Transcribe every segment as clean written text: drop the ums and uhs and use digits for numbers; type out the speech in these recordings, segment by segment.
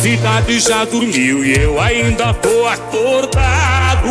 cidade já dormiu e eu ainda tô acordado,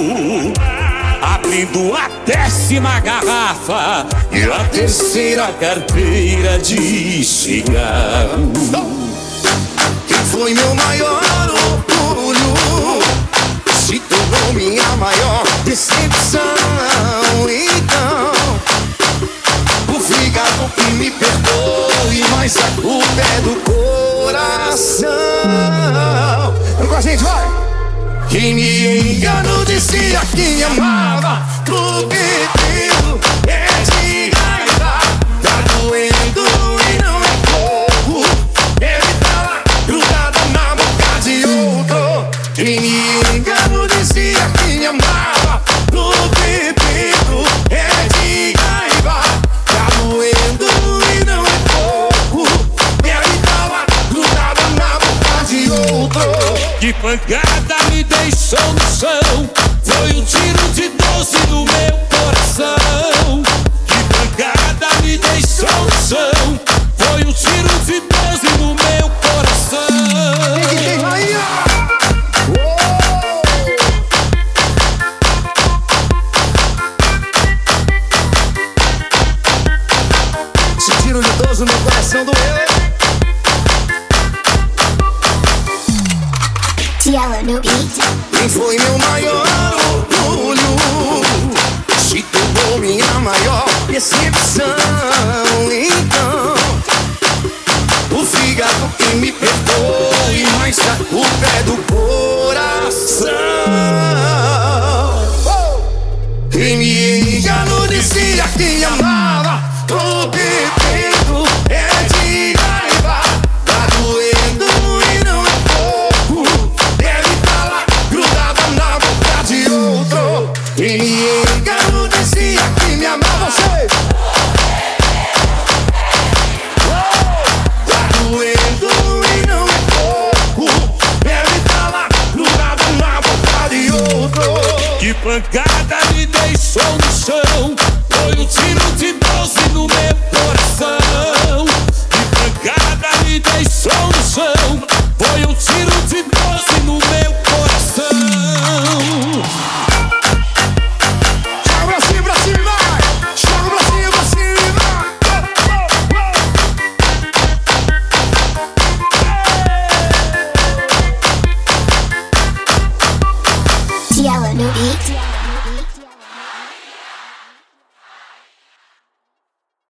abrindo a 10ª garrafa e a 3ª carteira de cigarro. Quem foi meu maior orgulho se tornou minha maior decepção. Então, o fígado que me perdoe, mas a culpa é do coração. Vamos com a gente, vai! Quem me enganou dizia que me amava, prometido é de raiva. Tá doendo e não é pouco, ele tá lá grudado na boca de outro. Quem me enganou dizia que me amava, prometido é de raiva. Tá doendo e não é pouco, ele tá lá grudado na boca de outro. Que pancada me deixou no chão, foi um tiro de 12 no meu coração. Que pancada me deixou no chão, foi um tiro de 12 no meu coração. Quem que tem rainha? Esse tiro de 12 no meu coração doeu. Cielo no beat. Quem foi meu maior orgulho se tornou minha maior decepção. Então, o fígado que me perdoe, mas a culpa é do coração. Quem me enganou dizia que me amava, prometendo é de raiva. Tá doendo e não é pouco, ele tá lá grudado na boca de outro. Quem me enganou dizia que me amava, você. Tá doendo e não é pouco, ele tá lá grudado na boca de outro. Que pancada me deixou no chão, foi um tiro de 12 no meu coração. Que pancada me deixou no chão, foi um tiro de 12 no meu coração. Joga pra cima, pra cima, vai! Joga pra cima, pra cima! Cielo no beat.